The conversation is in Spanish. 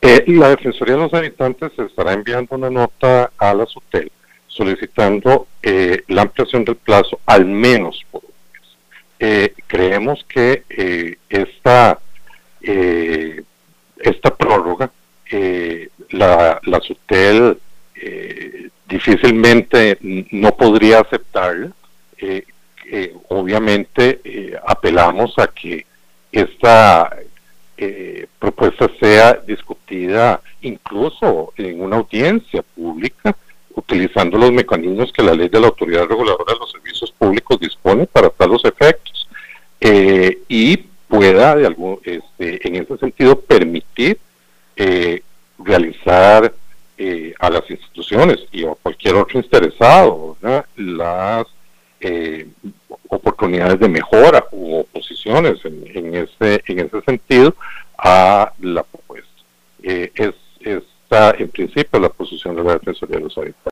La Defensoría de los Habitantes estará enviando una nota a la SUTEL solicitando la ampliación del plazo al menos por un mes. Creemos que esta prórroga, la SUTEL difícilmente no podría aceptarla. Obviamente apelamos a que esta propuesta sea discutida incluso en una audiencia pública, utilizando los mecanismos que la ley de la Autoridad Reguladora de los Servicios Públicos dispone para tales efectos, y pueda en ese sentido permitir realizar a las instituciones y a cualquier otro interesado, ¿verdad?, las oportunidades de mejora u oposiciones en ese sentido a la propuesta. Esta en principio la posición de la Defensoría de los Habitantes.